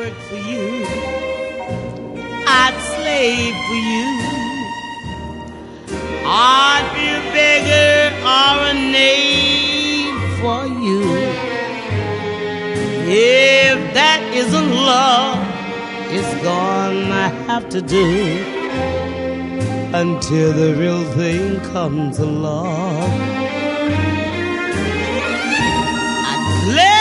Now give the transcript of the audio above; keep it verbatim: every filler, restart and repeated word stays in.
work for you. I'd slave for you. I'd be a beggar or a knave for you. If that isn't love, it's gonna have to do until the real thing comes along. I'd slave